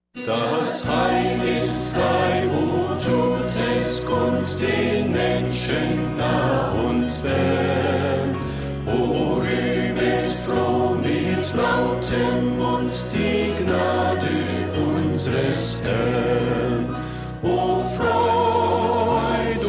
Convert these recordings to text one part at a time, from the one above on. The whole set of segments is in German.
Das Heil ist frei, o tut es kund den Menschen nah und fern. O rühmet froh mit lautem Mund die Gnade unseres Herrn. O Freud,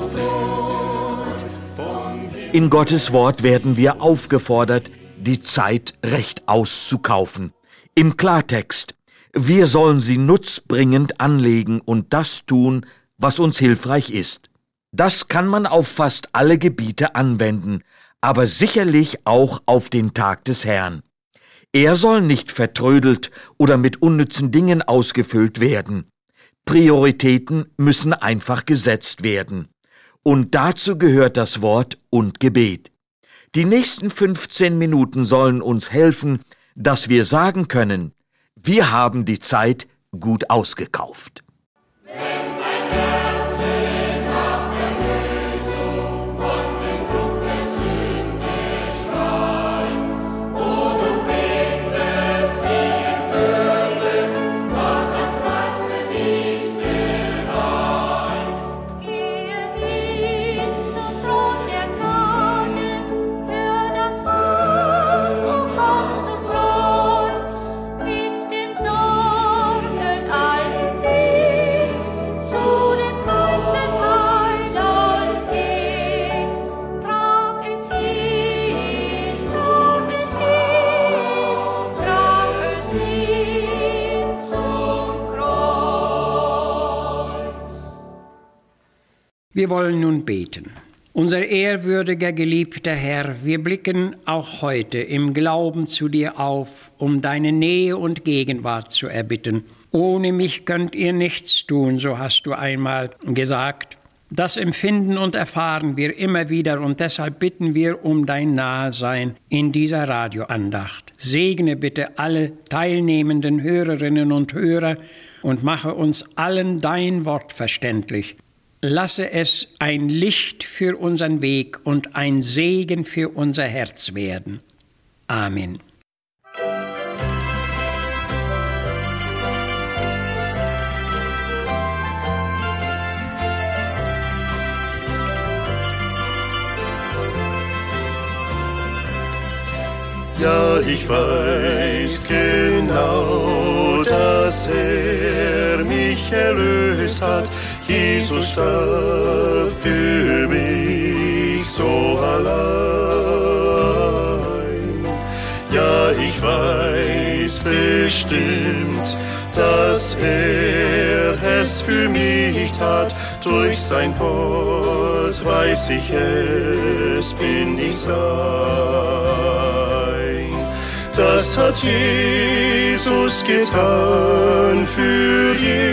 in Gottes Wort werden wir aufgefordert, die Zeit recht auszukaufen. Im Klartext: Wir sollen sie nutzbringend anlegen und das tun, was uns hilfreich ist. Das kann man auf fast alle Gebiete anwenden, aber sicherlich auch auf den Tag des Herrn. Er soll nicht vertrödelt oder mit unnützen Dingen ausgefüllt werden. Prioritäten müssen einfach gesetzt werden. Und dazu gehört das Wort und Gebet. Die nächsten 15 Minuten sollen uns helfen, dass wir sagen können: Wir haben die Zeit gut ausgekauft. Wenn dein Herz nach Erlösung von dem Druck der Sünde schreit, o du findest sie in Fülle, Gott am Kreuz für dich bereit. Gehe hin zum Thron der Gnade, hör das Wort, o komm zum Kreuz, mit den Sorgen all im Weg, zu dem Kreuz des Heilands geh. Trag es hin, trag es hin, trag es hin zum Kreuz. Wir wollen nun beten. Unser ehrwürdiger, geliebter Herr, wir blicken auch heute im Glauben zu dir auf, um deine Nähe und Gegenwart zu erbitten. Ohne mich könnt ihr nichts tun, so hast du einmal gesagt. Das empfinden und erfahren wir immer wieder und deshalb bitten wir um dein Nahesein in dieser Radioandacht. Segne bitte alle teilnehmenden Hörerinnen und Hörer und mache uns allen dein Wort verständlich. Lasse es ein Licht für unseren Weg und ein Segen für unser Herz werden. Amen. Ja, ich weiß genau, dass er mich erlöst hat. Jesus starb für mich so allein. Ja, ich weiß bestimmt, dass er es für mich tat. Durch sein Wort weiß ich, es bin ich sein. Das hat Jesus getan für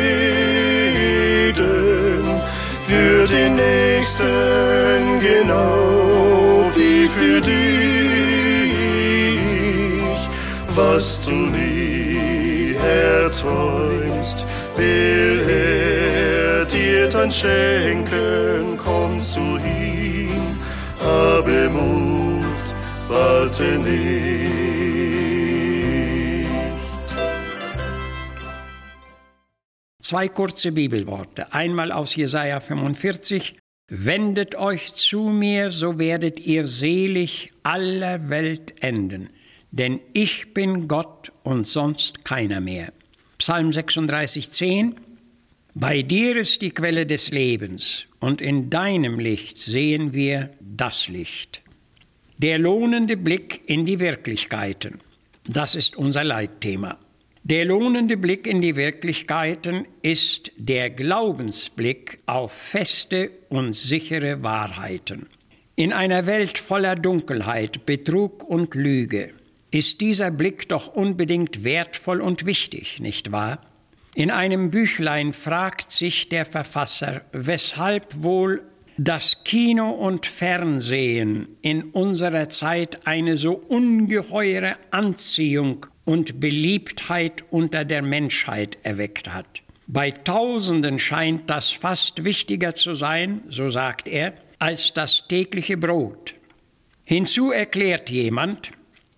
jeden, für den Nächsten genau wie für dich. Was du nie erträumst, will er dir dann schenken. Komm zu ihm, habe Mut, warte nicht. Zwei kurze Bibelworte. Einmal aus Jesaja 45. Wendet euch zu mir, so werdet ihr selig aller Welt enden. Denn ich bin Gott und sonst keiner mehr. Psalm 36,10. Bei dir ist die Quelle des Lebens und in deinem Licht sehen wir das Licht. Der lohnende Blick in die Wirklichkeiten. Das ist unser Leitthema. Der lohnende Blick in die Wirklichkeiten ist der Glaubensblick auf feste und sichere Wahrheiten. In einer Welt voller Dunkelheit, Betrug und Lüge ist dieser Blick doch unbedingt wertvoll und wichtig, nicht wahr? In einem Büchlein fragt sich der Verfasser, weshalb wohl das Kino und Fernsehen in unserer Zeit eine so ungeheure Anziehung und Beliebtheit unter der Menschheit erweckt hat. Bei Tausenden scheint das fast wichtiger zu sein, so sagt er, als das tägliche Brot. Hinzu erklärt jemand,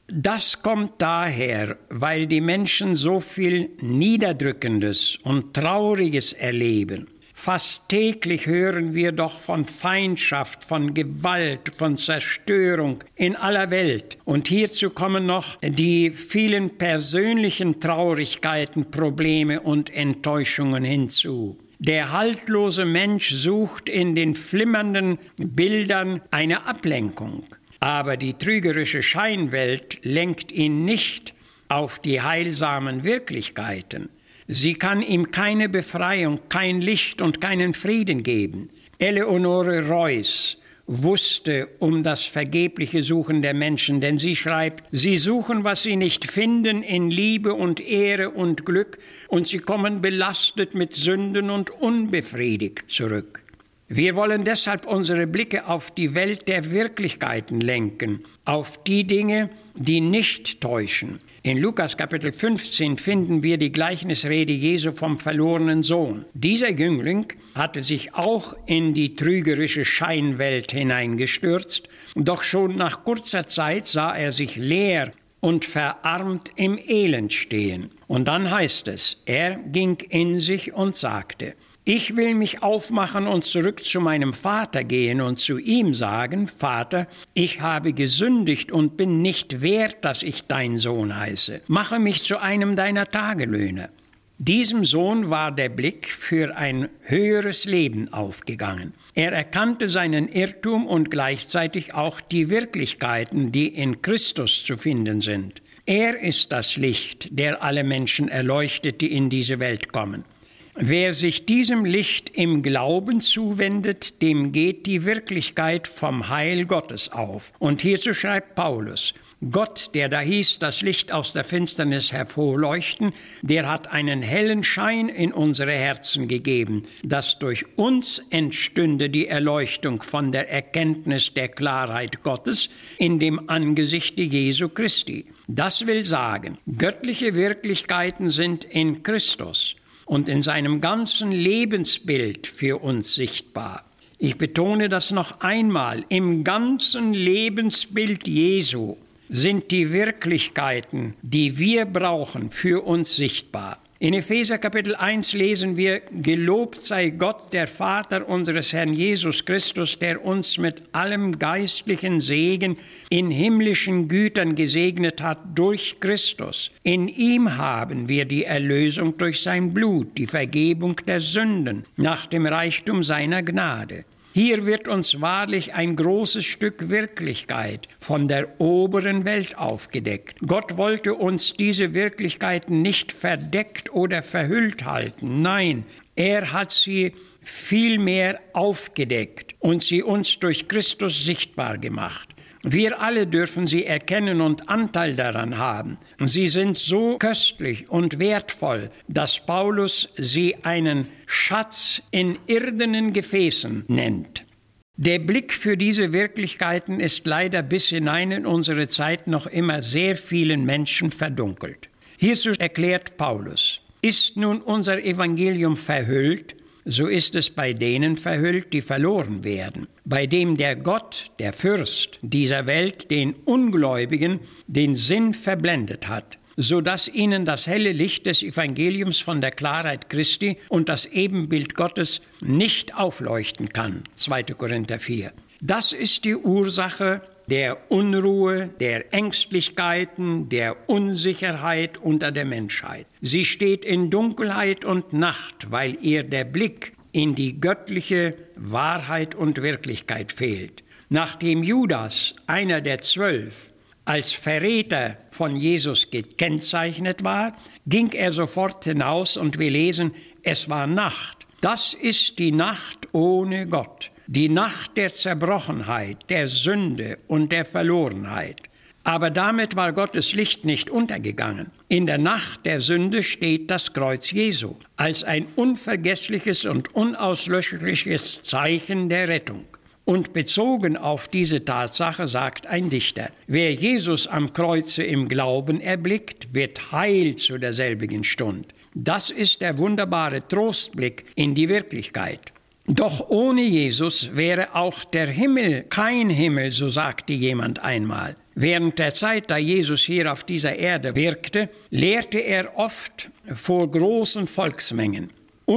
Das kommt daher, weil die Menschen so viel Niederdrückendes und Trauriges erleben. Fast täglich hören wir doch von Feindschaft, von Gewalt, von Zerstörung in aller Welt. Und hierzu kommen noch die vielen persönlichen Traurigkeiten, Probleme und Enttäuschungen hinzu. Der haltlose Mensch sucht in den flimmernden Bildern eine Ablenkung. Aber die trügerische Scheinwelt lenkt ihn nicht auf die heilsamen Wirklichkeiten. Sie kann ihm keine Befreiung, kein Licht und keinen Frieden geben. Eleonore Reuss wusste um das vergebliche Suchen der Menschen, denn sie schreibt, sie suchen, was sie nicht finden, in Liebe und Ehre und Glück, und sie kommen belastet mit Sünden und unbefriedigt zurück. Wir wollen deshalb unsere Blicke auf die Welt der Wirklichkeiten lenken, auf die Dinge, die nicht täuschen. In Lukas Kapitel 15 finden wir die Gleichnisrede Jesu vom verlorenen Sohn. Dieser Jüngling hatte sich auch in die trügerische Scheinwelt hineingestürzt, doch schon nach kurzer Zeit sah er sich leer und verarmt im Elend stehen. Und dann heißt es, er ging in sich und sagte, ich will mich aufmachen und zurück zu meinem Vater gehen und zu ihm sagen, Vater, ich habe gesündigt und bin nicht wert, dass ich dein Sohn heiße. Mache mich zu einem deiner Tagelöhner. Diesem Sohn war der Blick für ein höheres Leben aufgegangen. Er erkannte seinen Irrtum und gleichzeitig auch die Wirklichkeiten, die in Christus zu finden sind. Er ist das Licht, der alle Menschen erleuchtet, die in diese Welt kommen. Wer sich diesem Licht im Glauben zuwendet, dem geht die Wirklichkeit vom Heil Gottes auf. Und hierzu schreibt Paulus, Gott, der da hieß, das Licht aus der Finsternis hervorleuchten, der hat einen hellen Schein in unsere Herzen gegeben, dass durch uns entstünde die Erleuchtung von der Erkenntnis der Klarheit Gottes in dem Angesichte Jesu Christi. Das will sagen, göttliche Wirklichkeiten sind in Christus und in seinem ganzen Lebensbild für uns sichtbar. Ich betone das noch einmal, im ganzen Lebensbild Jesu sind die Wirklichkeiten, die wir brauchen, für uns sichtbar. In Epheser Kapitel 1 lesen wir, gelobt sei Gott, der Vater unseres Herrn Jesus Christus, der uns mit allem geistlichen Segen in himmlischen Gütern gesegnet hat durch Christus. In ihm haben wir die Erlösung durch sein Blut, die Vergebung der Sünden, nach dem Reichtum seiner Gnade. Hier wird uns wahrlich ein großes Stück Wirklichkeit von der oberen Welt aufgedeckt. Gott wollte uns diese Wirklichkeiten nicht verdeckt oder verhüllt halten. Nein, er hat sie vielmehr aufgedeckt und sie uns durch Christus sichtbar gemacht. Wir alle dürfen sie erkennen und Anteil daran haben. Sie sind so köstlich und wertvoll, dass Paulus sie einen Schatz in irdenen Gefäßen nennt. Der Blick für diese Wirklichkeiten ist leider bis hinein in unsere Zeit noch immer sehr vielen Menschen verdunkelt. Hierzu erklärt Paulus, ist nun unser Evangelium verhüllt, so ist es bei denen verhüllt, die verloren werden, bei dem der Gott, der Fürst dieser Welt, den Ungläubigen den Sinn verblendet hat, so dass ihnen das helle Licht des Evangeliums von der Klarheit Christi und das Ebenbild Gottes nicht aufleuchten kann. 2. Korinther 4. Das ist die Ursache der Unruhe, der Ängstlichkeiten, der Unsicherheit unter der Menschheit. Sie steht in Dunkelheit und Nacht, weil ihr der Blick in die göttliche Wahrheit und Wirklichkeit fehlt. Nachdem Judas, einer der 12, als Verräter von Jesus gekennzeichnet war, ging er sofort hinaus und wir lesen, es war Nacht. Das ist die Nacht ohne Gott. Die Nacht der Zerbrochenheit, der Sünde und der Verlorenheit. Aber damit war Gottes Licht nicht untergegangen. In der Nacht der Sünde steht das Kreuz Jesu als ein unvergessliches und unauslöschliches Zeichen der Rettung. Und bezogen auf diese Tatsache sagt ein Dichter, wer Jesus am Kreuze im Glauben erblickt, wird heil zu derselbigen Stund. Das ist der wunderbare Trostblick in die Wirklichkeit. Doch ohne Jesus wäre auch der Himmel kein Himmel, so sagte jemand einmal. Während der Zeit, da Jesus hier auf dieser Erde wirkte, lehrte er oft vor großen Volksmengen.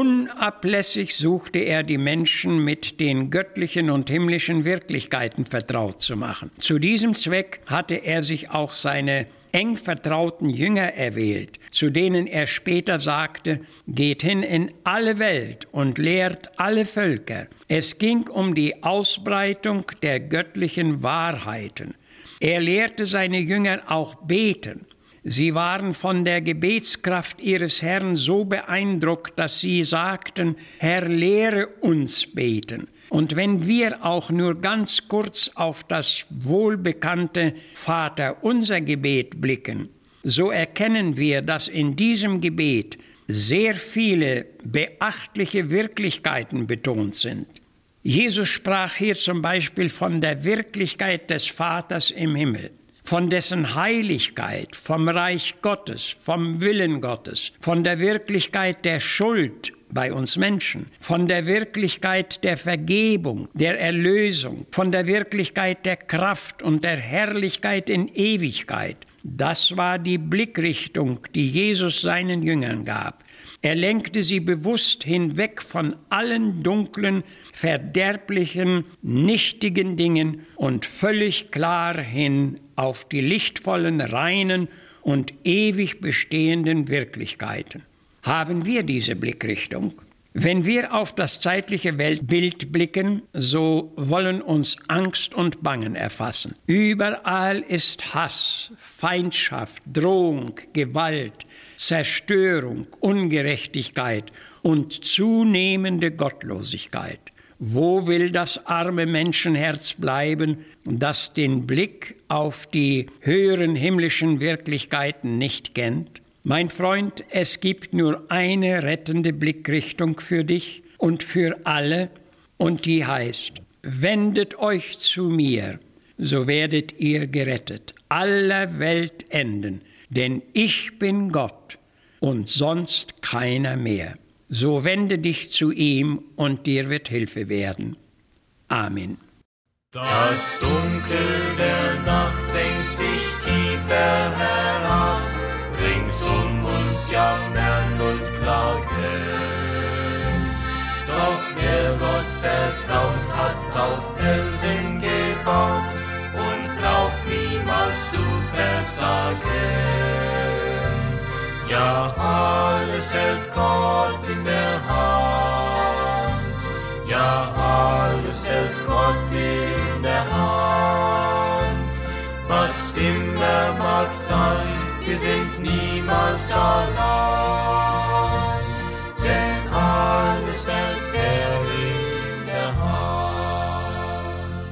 Unablässig suchte er die Menschen mit den göttlichen und himmlischen Wirklichkeiten vertraut zu machen. Zu diesem Zweck hatte er sich auch seine eng vertrauten Jünger erwählt, zu denen er später sagte: Geht hin in alle Welt und lehrt alle Völker. Es ging um die Ausbreitung der göttlichen Wahrheiten. Er lehrte seine Jünger auch beten. Sie waren von der Gebetskraft ihres Herrn so beeindruckt, dass sie sagten: Herr, lehre uns beten. Und wenn wir auch nur ganz kurz auf das wohlbekannte Vaterunser Gebet blicken, so erkennen wir, dass in diesem Gebet sehr viele beachtliche Wirklichkeiten betont sind. Jesus sprach hier zum Beispiel von der Wirklichkeit des Vaters im Himmel, von dessen Heiligkeit, vom Reich Gottes, vom Willen Gottes, von der Wirklichkeit der Schuld bei uns Menschen, von der Wirklichkeit der Vergebung, der Erlösung, von der Wirklichkeit der Kraft und der Herrlichkeit in Ewigkeit. Das war die Blickrichtung, die Jesus seinen Jüngern gab. Er lenkte sie bewusst hinweg von allen dunklen, verderblichen, nichtigen Dingen und völlig klar hin auf die lichtvollen, reinen und ewig bestehenden Wirklichkeiten. Haben wir diese Blickrichtung? Wenn wir auf das zeitliche Weltbild blicken, so wollen uns Angst und Bangen erfassen. Überall ist Hass, Feindschaft, Drohung, Gewalt, Zerstörung, Ungerechtigkeit und zunehmende Gottlosigkeit. Wo will das arme Menschenherz bleiben, das den Blick auf die höheren himmlischen Wirklichkeiten nicht kennt? Mein Freund, es gibt nur eine rettende Blickrichtung für dich und für alle, und die heißt: Wendet euch zu mir, so werdet ihr gerettet, aller Weltenden, denn ich bin Gott und sonst keiner mehr. So wende dich zu ihm und dir wird Hilfe werden. Amen. Das Dunkel der Nacht senkt sich tiefer herab, rings um uns jammern und klagen. Doch wer Gott vertraut, hat auf Felsen gebaut und braucht niemals zu versagen. Ja, alles hält Gott in der Hand. Ja, alles hält Gott in der Hand. Was immer mag sein, wir sind niemals allein. Denn alles hält er in der Hand.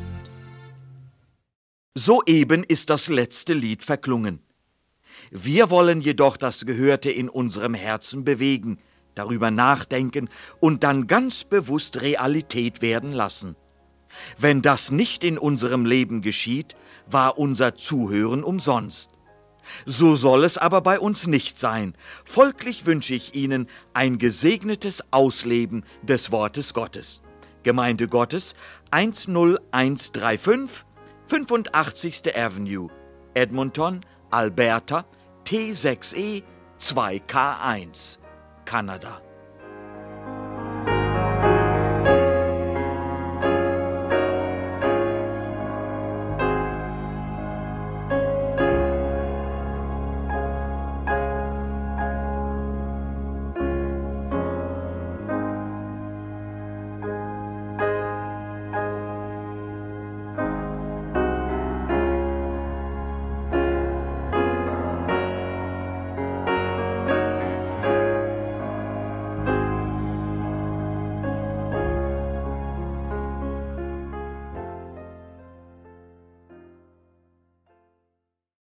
Soeben ist das letzte Lied verklungen. Wir wollen jedoch das Gehörte in unserem Herzen bewegen, darüber nachdenken und dann ganz bewusst Realität werden lassen. Wenn das nicht in unserem Leben geschieht, war unser Zuhören umsonst. So soll es aber bei uns nicht sein. Folglich wünsche ich Ihnen ein gesegnetes Ausleben des Wortes Gottes. Gemeinde Gottes, 10135, 85. Avenue, Edmonton, Alberta, T6E 2K1, Kanada.